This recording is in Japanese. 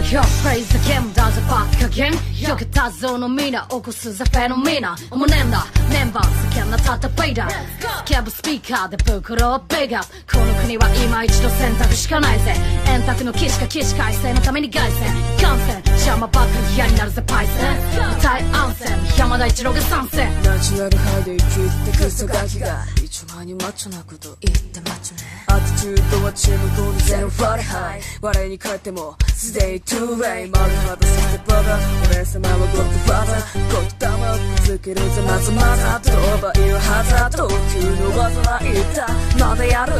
よ Praise the game だぜバカゲン避けたぞのみな起こすぜフェノメナおもねんだメンバー世間なたったペイダーキャブスピーカーで袋をベガこの国は今一度選択しかないぜ円卓の起死か起死回生のために凱旋感染邪魔ばっかり嫌になるぜパイセン舞台安静山田一郎が参戦ナチュラルハイで生きてくそガキが一番にマッチョなこと言ってマッチョねアティチュードはチームゴールゼロファレハイ我に帰ってもスデイトゥーウェイ丸肌させブラザー俺様はゴッドファーザーゴッドダマをぶつけるぜまずまずと奪いははざ投球の技は言ったまだやる